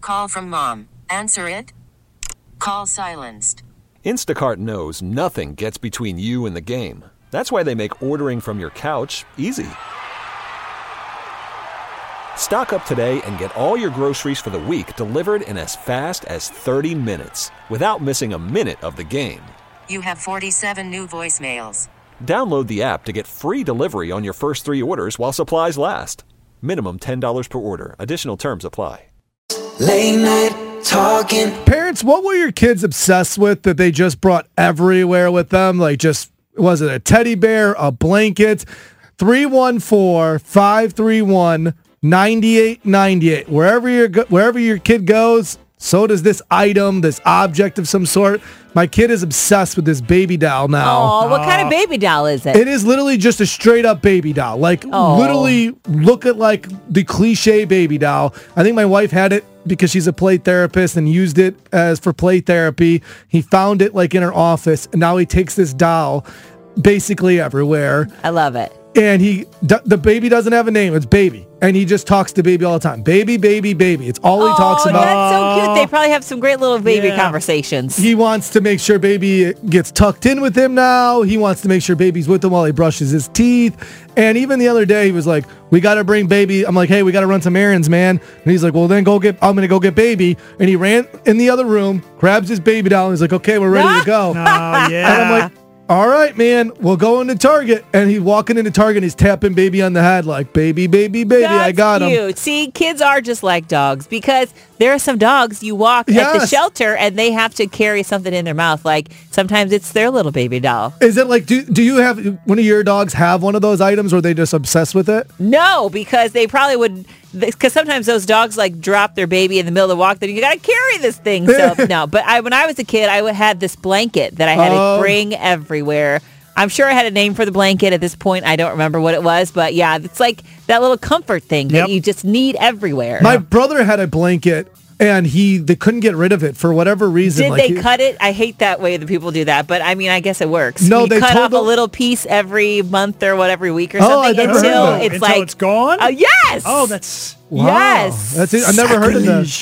call from mom. Answer it. Call silenced. Instacart knows nothing gets between you and the game. That's why they make ordering from your couch easy. Stock up today and get all your groceries for the week delivered in as fast as 30 minutes without missing a minute of the game. You have 47 new voicemails. Download the app to get free delivery on your first 3 orders while supplies last. Minimum $10 per order. Additional terms apply. Late night talking. Parents, what were your kids obsessed with that they just brought everywhere with them? Like just, was it a teddy bear, a blanket? 314-531-9898. Wherever your kid goes, so does this item, this object of some sort. My kid is obsessed with this baby doll now. Oh, what kind of baby doll is it? It is literally just a straight up baby doll. Like literally look at like the cliche baby doll. I think my wife had it because she's a play therapist and used it as for play therapy. He found it like in her office and now he takes this doll basically everywhere. I love it. And the baby doesn't have a name. It's Baby. And he just talks to Baby all the time. Baby, baby, baby. It's all he talks about. That's so cute. They probably have some great little baby conversations. He wants to make sure Baby gets tucked in with him now. He wants to make sure Baby's with him while he brushes his teeth. And even the other day, he was like, we got to bring Baby. I'm like, hey, we got to run some errands, man. And he's like, well, then I'm going to go get Baby. And he ran in the other room, grabs his baby doll, and he's like, okay, we're ready to go. Oh, yeah. And I'm like, all right, man, we'll go into Target. And he's walking into Target and he's tapping Baby on the head like, baby, baby, baby, I got him. Cute. See, kids are just like dogs because there are some dogs you walk at the shelter and they have to carry something in their mouth. Like sometimes it's their little baby doll. Is it like, do you have, one of your dogs have one of those items or are they just obsessed with it? No, because they probably would, because sometimes those dogs like drop their baby in the middle of the walk. Then you got to carry this thing. So no, but when I was a kid, I had this blanket that I had to bring everywhere. I'm sure I had a name for the blanket at this point. I don't remember what it was, but yeah, it's like that little comfort thing that you just need everywhere. My brother had a blanket and they couldn't get rid of it for whatever reason. Did they cut it? I hate that way that people do that, but I mean, I guess it works. No, they cut off a little piece every month or every week or something until it's gone? Yes. Oh, that's... Wow. Yes. That's it. I never heard of that.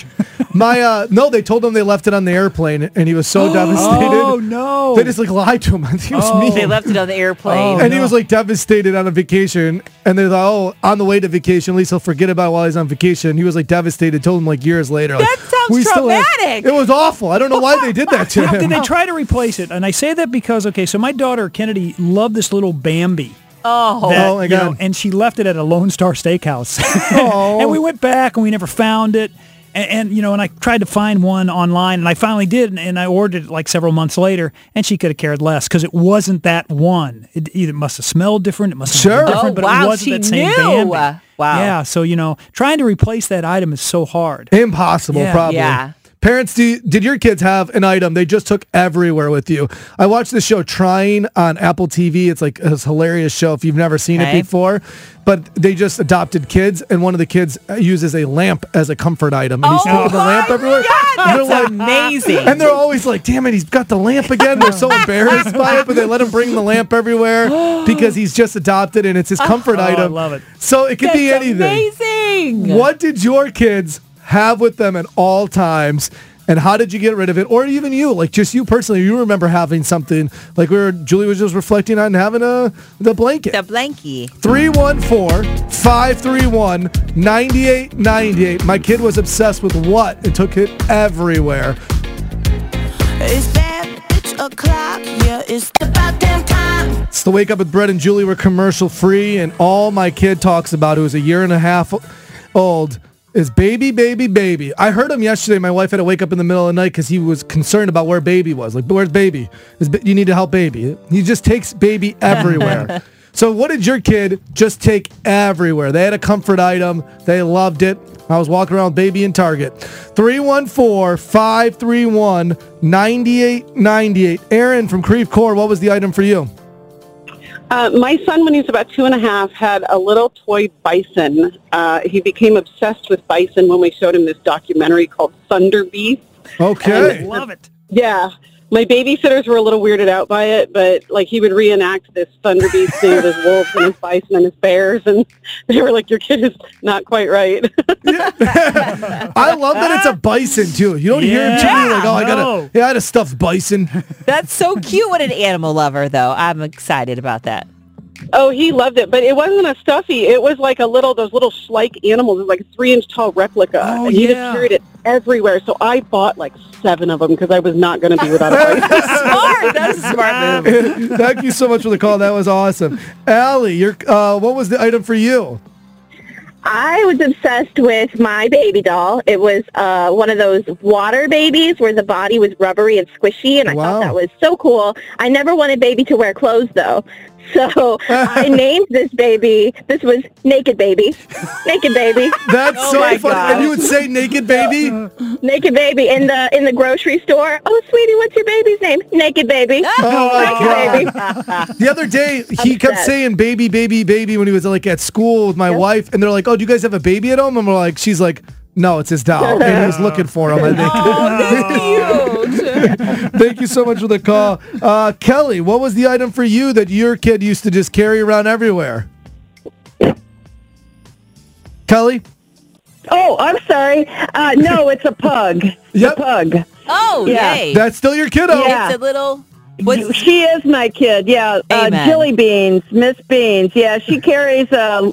No, they told him they left it on the airplane and he was so devastated. Oh, no. They just like lied to him. I think it was me. They left it on the airplane. He was like devastated on a vacation. And they thought, on the way to vacation, at least he'll forget about it while he's on vacation. He was like devastated, told him like years later. That sounds traumatic. It was awful. I don't know why they did that to him. Did they try to replace it? And I say that because, so my daughter, Kennedy, loved this little Bambi. Oh my God. And she left it at a Lone Star Steakhouse. And we went back and we never found it. And I tried to find one online and I finally did. And I ordered it like several months later and she could have cared less because it wasn't that one. It either must have smelled different. It must have been different, but it wasn't that same Bambi. Wow. Yeah. So, trying to replace that item is so hard. Impossible, probably. Yeah. Parents, did your kids have an item they just took everywhere with you? I watched the show Trying on Apple TV. It's like a hilarious show if you've never seen it before. But they just adopted kids, and one of the kids uses a lamp as a comfort item. And he's taking the lamp everywhere. God, that's amazing. And they're always like, damn it, he's got the lamp again. They're so embarrassed by it, but they let him bring the lamp everywhere because he's just adopted, and it's his comfort item. I love it. So it could be anything. Amazing. What did your kids have with them at all times, and how did you get rid of it? Or even you, like just you personally, you remember having something like Julie was just reflecting on having the blanket. The blankie. 314-531-9898. My kid was obsessed with what and took it everywhere. It's bad, it's o'clock, yeah, it's about damn time. It's the Wake Up with Brett and Julie. We're commercial free, and all my kid talks about, who's a year and a half old, is baby, baby, baby. I heard him yesterday. My wife had to wake up in the middle of the night because he was concerned about where baby was. Like, where's baby? You need to help baby. He just takes baby everywhere. So what did your kid just take everywhere? They had a comfort item. They loved it. I was walking around with baby in Target. 314-531-9898. Aaron from Creve Coeur, what was the item for you? My son, when he was about 2.5, had a little toy bison. He became obsessed with bison when we showed him this documentary called Thunder Beast. Okay. Love it. Yeah. My babysitters were a little weirded out by it, but like he would reenact this thunder beast thing with his wolves and his bison and his bears, and they were like, "Your kid is not quite right." I love that it's a bison too. You don't hear him too like, "Oh, I had a stuffed bison." That's so cute. What an animal lover, though. I'm excited about that. Oh, he loved it, but it wasn't a stuffy. It was like those little Schleich animals. It was like a 3-inch tall replica, and he just carried it everywhere. So I bought like 7 of them because I was not going to be without a bison. Smart. That's a smart move. Thank you so much for the call. That was awesome. Allie, what was the item for you? I was obsessed with my baby doll. It was one of those water babies where the body was rubbery and squishy, and I thought that was so cool. I never wanted baby to wear clothes, though. So I named this baby, this was Naked Baby. Naked Baby. That's so funny. God. And you would say Naked Baby? Naked Baby in the grocery store. "Oh, sweetie, what's your baby's name?" "Naked Baby." Naked Baby. The other day, he kept saying baby, baby, baby when he was like at school with my wife. And they're like, "Oh, do you guys have a baby at home?" And we're like, she's like, "No, it's his doll." And he was looking for him, I think. Oh, that's cute. Thank you so much for the call. Kelly, what was the item for you that your kid used to just carry around everywhere? Kelly? Oh, I'm sorry. No, it's a pug. Yep. A pug. Oh, yay. That's still your kiddo. Yeah. It's a little... She is my kid, yeah. Jilly Beans, Miss Beans. Yeah, she carries a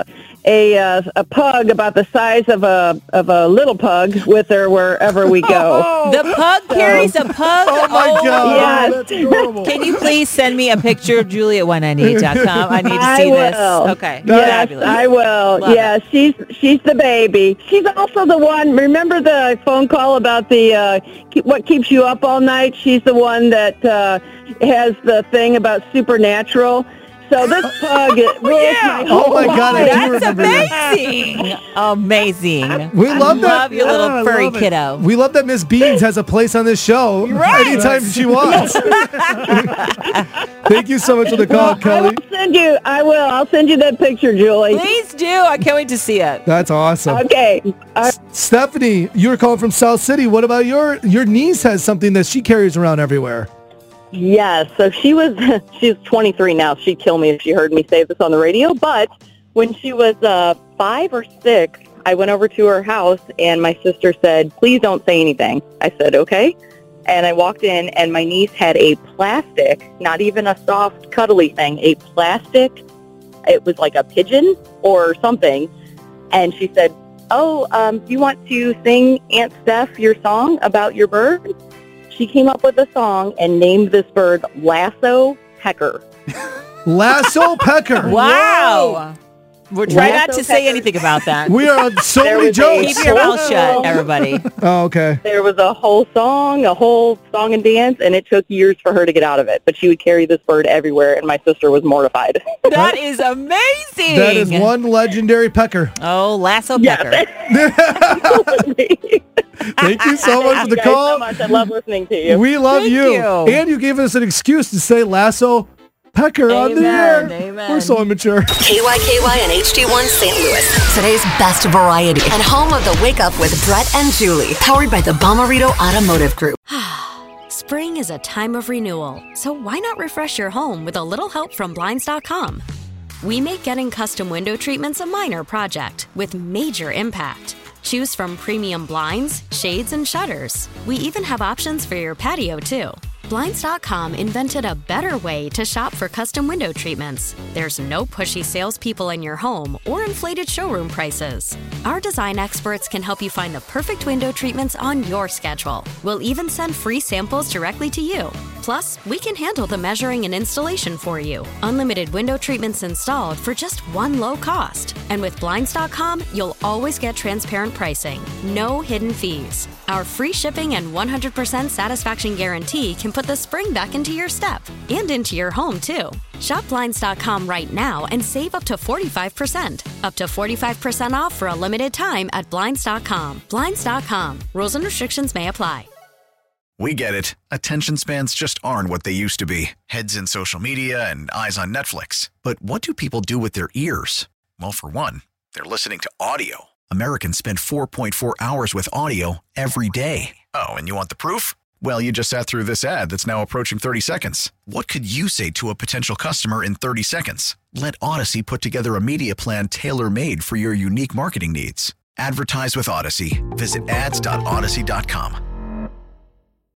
pug about the size of a little pug with her wherever we go. The pug carries a pug? Oh, my God. Yes. That's adorable. Can you please send me a picture of Julie at 198.com? I need to see this. Okay. Yes, Fabulous. I will. Love it. She's the baby. She's also the one, remember the phone call about the what keeps you up all night? She's the one that has the thing about supernatural. So this pug rules my whole my God, I do That's remember amazing. Amazing. We love that. Love your little furry kiddo. We love that Miss Beans has a place on this show anytime she wants. Thank you so much for the call, Kelly. I'll send you that picture, Julie. Please do. I can't wait to see it. That's awesome. Okay. Stephanie, you were calling from South City. What about your niece has something that she carries around everywhere? Yes. So she's 23 now. She'd kill me if she heard me say this on the radio. But when she was 5 or 6, I went over to her house and my sister said, "Please don't say anything." I said, "Okay." And I walked in and my niece had a plastic, not even a soft, cuddly thing, a plastic. It was like a pigeon or something. And she said, "Oh, do you want to sing Aunt Steph your song about your bird?" She came up with a song and named this bird Lasso Pecker. Lasso Pecker. Wow. We're trying not to say anything about that. We are on so many jokes. Keep your mouth shut, everybody. Oh, okay. There was a whole song and dance, and it took years for her to get out of it. But she would carry this bird everywhere, and my sister was mortified. That is amazing. That is one legendary pecker. Oh, Lasso Pecker. Thank you so much for the Thank you guys call. so much. I love listening to you. We love Thank you. you. And you gave us an excuse to say Lasso Pecker on the air. Amen. We're so immature. KYKY and HD1 St. Louis. Today's best variety and home of the Wake Up with Brett and Julie. Powered by the Bomarito Automotive Group. Spring is a time of renewal, so why not refresh your home with a little help from Blinds.com? We make getting custom window treatments a minor project with major impact. Choose from premium blinds, shades, and shutters. We even have options for your patio, too. Blinds.com invented a better way to shop for custom window treatments. There's no pushy salespeople in your home or inflated showroom prices. Our design experts can help you find the perfect window treatments on your schedule. We'll even send free samples directly to you. Plus, we can handle the measuring and installation for you. Unlimited window treatments installed for just one low cost. And with Blinds.com, you'll always get transparent pricing. No hidden fees. Our free shipping and 100% satisfaction guarantee can put the spring back into your step and into your home, too. Shop Blinds.com right now and save up to 45%. Up to 45% off for a limited time at Blinds.com. Blinds.com. Rules and restrictions may apply. We get it. Attention spans just aren't what they used to be. Heads in social media and eyes on Netflix. But what do people do with their ears? Well, for one, they're listening to audio. Americans spend 4.4 hours with audio every day. Oh, and you want the proof? Well, you just sat through this ad that's now approaching 30 seconds. What could you say to a potential customer in 30 seconds? Let Odyssey put together a media plan tailor-made for your unique marketing needs. Advertise with Odyssey. Visit ads.odyssey.com.